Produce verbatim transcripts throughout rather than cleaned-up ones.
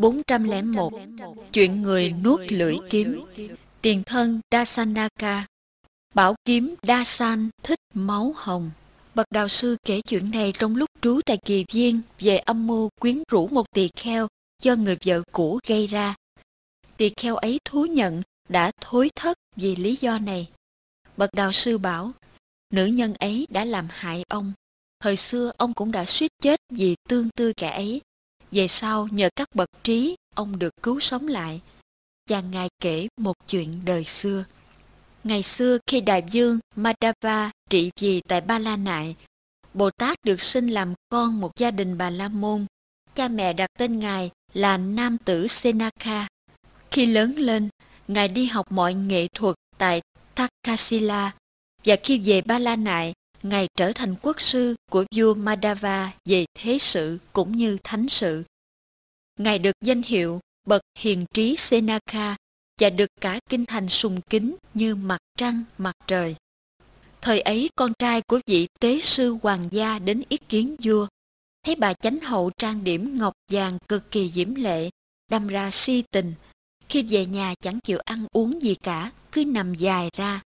bốn trăm lẻ một. Chuyện người nuốt lưỡi kiếm. Tiền thân Dasanaka. Bảo kiếm Dasan thích máu hồng. Bậc đạo sư kể chuyện này trong lúc trú tại Kỳ Viên về âm mưu quyến rũ một tỳ kheo do người vợ cũ gây ra. Tỳ kheo ấy thú nhận đã thối thất vì lý do này. Bậc đạo sư bảo, nữ nhân ấy đã làm hại ông. Thời xưa ông cũng đã suýt chết vì tương tư kẻ ấy. Về sau nhờ các bậc trí, ông được cứu sống lại. Và Ngài kể một chuyện đời xưa. Ngày xưa khi Đại vương Madhava trị vì tại Ba La Nại, Bồ Tát được sinh làm con một gia đình Bà La Môn. Cha mẹ đặt tên Ngài là nam tử Senaka. Khi lớn lên, Ngài đi học mọi nghệ thuật tại Takasila, và khi về Ba La Nại, Ngài trở thành quốc sư của vua Madhava về thế sự cũng như thánh sự. Ngài được danh hiệu bậc hiền trí Senaka và được cả kinh thành sùng kính như mặt trăng mặt trời. Thời ấy con trai của vị tế sư hoàng gia đến ý kiến vua, thấy bà chánh hậu trang điểm ngọc vàng cực kỳ diễm lệ, đâm ra si tình. Khi về nhà chẳng chịu ăn uống gì cả, cứ nằm dài ra.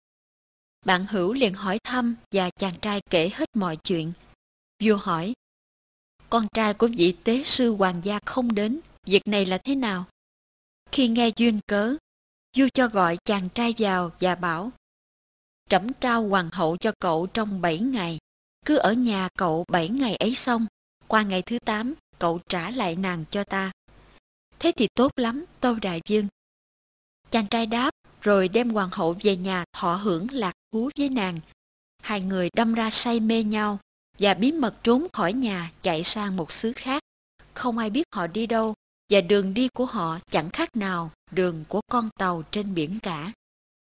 Bạn hữu liền hỏi thăm và chàng trai kể hết mọi chuyện. Vua hỏi, con trai của vị tế sư hoàng gia không đến, việc này là thế nào? Khi nghe duyên cớ, vua cho gọi chàng trai vào và bảo, trẫm trao hoàng hậu cho cậu trong bảy ngày, cứ ở nhà cậu bảy ngày ấy xong, qua ngày thứ tám cậu trả lại nàng cho ta. Thế thì tốt lắm, tâu đại vương. Chàng trai đáp, rồi đem hoàng hậu về nhà thọ hưởng lạc thú với nàng. Hai người đâm ra say mê nhau và bí mật trốn khỏi nhà chạy sang một xứ khác. Không ai biết họ đi đâu, và đường đi của họ chẳng khác nào đường của con tàu trên biển cả.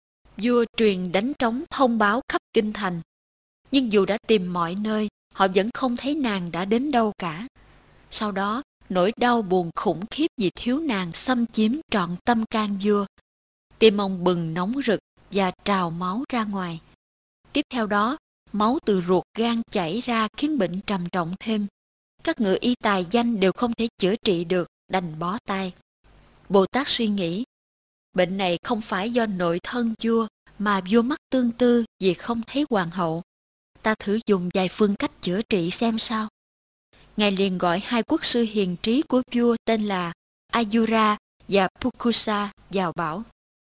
Vua truyền đánh trống thông báo khắp kinh thành. Nhưng dù đã tìm mọi nơi, họ vẫn không thấy nàng đã đến đâu cả. Sau đó, nỗi đau buồn khủng khiếp vì thiếu nàng xâm chiếm trọn tâm can vua. Tim ông bừng nóng rực và trào máu ra ngoài. Tiếp theo đó, máu từ ruột gan chảy ra khiến bệnh trầm trọng thêm. Các ngự y tài danh đều không thể chữa trị được, đành bó tay. Bồ Tát suy nghĩ, bệnh này không phải do nội thân vua, mà vua mắc tương tư vì không thấy hoàng hậu. Ta thử dùng vài phương cách chữa trị xem sao. Ngài liền gọi hai quốc sư hiền trí của vua tên là Ayura và Pukusa vào bảo,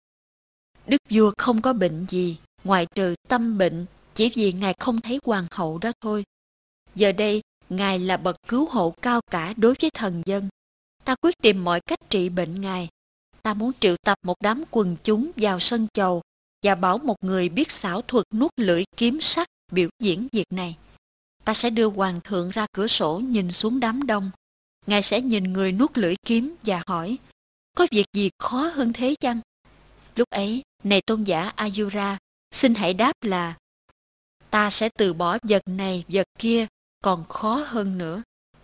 đức vua không có bệnh gì, ngoại trừ tâm bệnh, chỉ vì ngài không thấy hoàng hậu đó thôi. Giờ đây, ngài là bậc cứu hộ cao cả đối với thần dân. Ta quyết tìm mọi cách trị bệnh ngài. Ta muốn triệu tập một đám quần chúng vào sân chầu và bảo một người biết xảo thuật nuốt lưỡi kiếm sắt biểu diễn việc này. Ta sẽ đưa hoàng thượng ra cửa sổ nhìn xuống đám đông. Ngài sẽ nhìn người nuốt lưỡi kiếm và hỏi, có việc gì khó hơn thế chăng? Lúc ấy, này tôn giả Ayura, xin hãy đáp là, ta sẽ từ bỏ vật này vật kia, còn khó hơn nữa.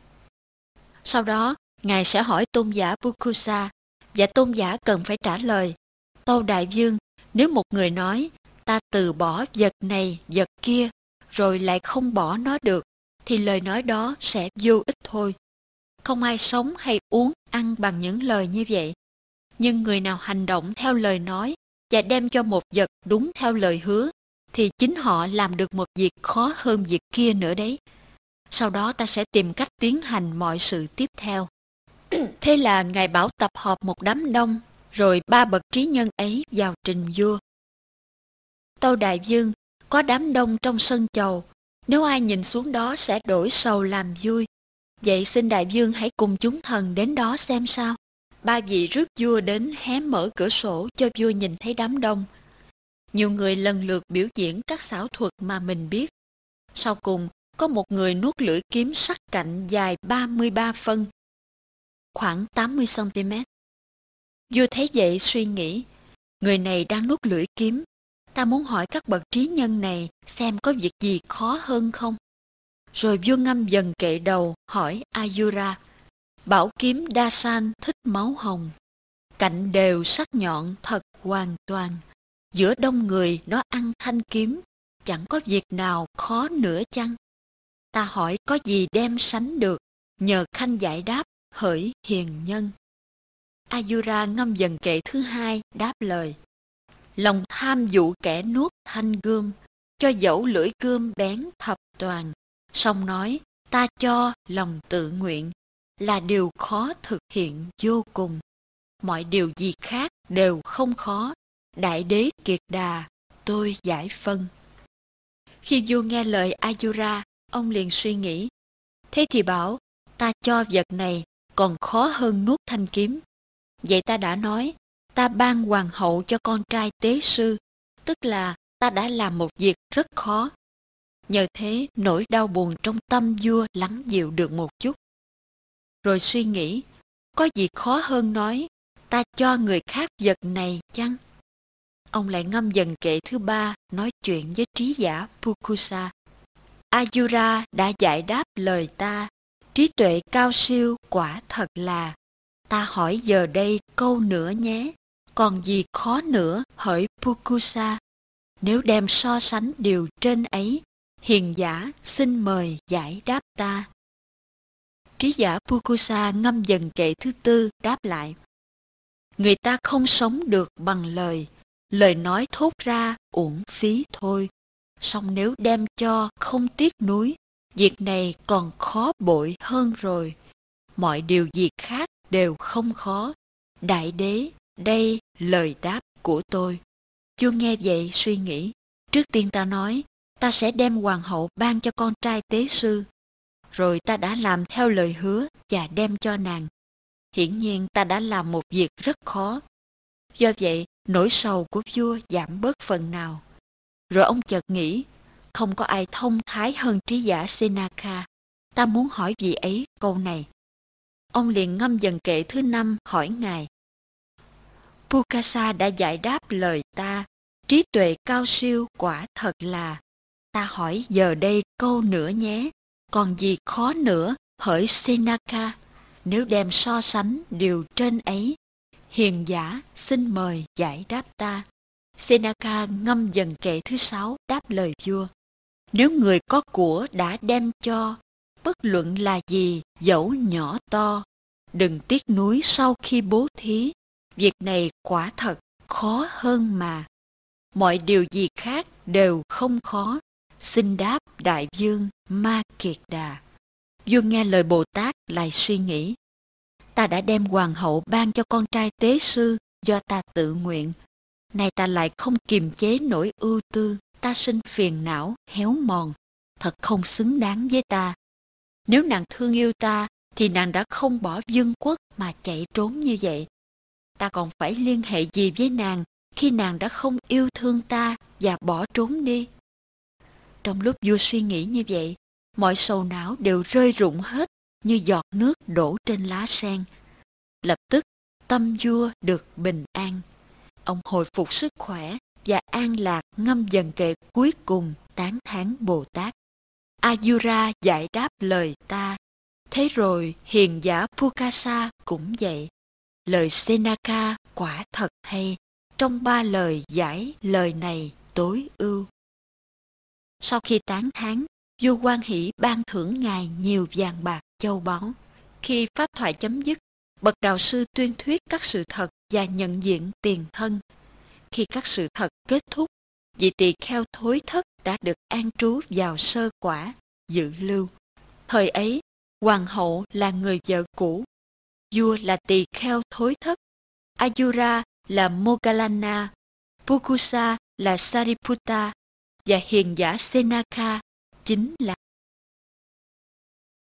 Sau đó, ngài sẽ hỏi tôn giả Pukusa, và tôn giả cần phải trả lời, tâu đại vương, nếu một người nói, ta từ bỏ vật này vật kia, rồi lại không bỏ nó được, thì lời nói đó sẽ vô ích thôi. Không ai sống hay uống ăn bằng những lời như vậy. Nhưng người nào hành động theo lời nói và đem cho một vật đúng theo lời hứa, thì chính họ làm được một việc khó hơn việc kia nữa đấy. Sau đó ta sẽ tìm cách tiến hành mọi sự tiếp theo. Thế là ngài bảo tập họp một đám đông, rồi ba bậc trí nhân ấy vào trình vua. Tâu đại vương, có đám đông trong sân chầu, nếu ai nhìn xuống đó sẽ đổi sầu làm vui. Vậy xin đại vương hãy cùng chúng thần đến đó xem sao. Ba vị rước vua đến hé mở cửa sổ cho vua nhìn thấy đám đông. Nhiều người lần lượt biểu diễn các xảo thuật mà mình biết. Sau cùng, có một người nuốt lưỡi kiếm sắc cạnh dài ba mươi ba phân, khoảng tám mươi xăng-ti-mét. Vua thấy vậy suy nghĩ, người này đang nuốt lưỡi kiếm. Ta muốn hỏi các bậc trí nhân này xem có việc gì khó hơn không. Rồi vua ngâm dần kệ đầu hỏi Ayura, bảo kiếm Dasan thích máu hồng, cạnh đều sắc nhọn thật hoàn toàn, giữa đông người nó ăn thanh kiếm, chẳng có việc nào khó nữa chăng? Ta hỏi có gì đem sánh được, nhờ khanh giải đáp hỡi hiền nhân. Ayura ngâm dần kệ thứ hai đáp lời: lòng tham dụ kẻ nuốt thanh gươm, cho dẫu lưỡi gươm bén thập toàn. Song nói ta cho lòng tự nguyện, là điều khó thực hiện vô cùng. Mọi điều gì khác đều không khó, đại đế kiệt đà tôi giải phân. Khi vua nghe lời Ayura, ông liền suy nghĩ, thế thì bảo ta cho vật này còn khó hơn nuốt thanh kiếm. Vậy ta đã nói, ta ban hoàng hậu cho con trai tế sư, tức là ta đã làm một việc rất khó. Nhờ thế nỗi đau buồn trong tâm vua lắng dịu được một chút. Rồi suy nghĩ, có gì khó hơn nói, ta cho người khác vật này chăng? Ông lại ngâm dần kệ thứ ba, nói chuyện với trí giả Pukusa. Ayura đã giải đáp lời ta, trí tuệ cao siêu quả thật là. Ta hỏi giờ đây câu nữa nhé, còn gì khó nữa hỡi Pukusa. Nếu đem so sánh điều trên ấy, hiền giả xin mời giải đáp ta. Trí giả Pukusa ngâm dần kệ thứ tư đáp lại. Người ta không sống được bằng lời, lời nói thốt ra uổng phí thôi. Song nếu đem cho không tiếc nuối, việc này còn khó bội hơn rồi. Mọi điều gì khác đều không khó. Đại đế, đây lời đáp của tôi. Vua nghe vậy suy nghĩ, trước tiên ta nói, ta sẽ đem hoàng hậu ban cho con trai tế sư. Rồi ta đã làm theo lời hứa và đem cho nàng. Hiển nhiên ta đã làm một việc rất khó. Do vậy, nỗi sầu của vua giảm bớt phần nào. Rồi ông chợt nghĩ, không có ai thông thái hơn trí giả Senaka. Ta muốn hỏi vị ấy câu này. Ông liền ngâm dần kệ thứ năm hỏi ngài. Pukasa đã giải đáp lời ta, trí tuệ cao siêu quả thật là. Ta hỏi giờ đây câu nữa nhé, còn gì khó nữa hỡi Senaka. Nếu đem so sánh điều trên ấy, hiền giả xin mời giải đáp ta. Senaka ngâm dần kệ thứ sáu đáp lời vua. Nếu người có của đã đem cho, bất luận là gì dẫu nhỏ to, đừng tiếc nuối sau khi bố thí. Việc này quả thật khó hơn mà. Mọi điều gì khác đều không khó. Xin đáp đại vương Ma Kiệt Đà. Vua nghe lời Bồ Tát lại suy nghĩ. Ta đã đem hoàng hậu ban cho con trai tế sư do ta tự nguyện. Nay ta lại không kiềm chế nỗi ưu tư, ta sinh phiền não, héo mòn. Thật không xứng đáng với ta. Nếu nàng thương yêu ta, thì nàng đã không bỏ vương quốc mà chạy trốn như vậy. Ta còn phải liên hệ gì với nàng khi nàng đã không yêu thương ta và bỏ trốn đi? Trong lúc vua suy nghĩ như vậy, mọi sầu não đều rơi rụng hết như giọt nước đổ trên lá sen. Lập tức, tâm vua được bình an. Ông hồi phục sức khỏe và an lạc ngâm dần kệ cuối cùng tán thán Bồ Tát. Ayura giải đáp lời ta. Thế rồi hiền giả Pukasa cũng vậy. Lời Senaka quả thật hay. Trong ba lời giải lời này tối ưu. Sau khi tán thán, vua hoan hỷ ban thưởng ngài nhiều vàng bạc châu báu. Khi pháp thoại chấm dứt, bậc đạo sư tuyên thuyết các sự thật và nhận diện tiền thân. Khi các sự thật kết thúc, vị tỳ kheo thối thất đã được an trú vào sơ quả, dự lưu. Thời ấy, hoàng hậu là người vợ cũ, vua là tỳ kheo thối thất, Ayura là Moggallana, Pukusa là Sariputta và hiền giả Senaka chính là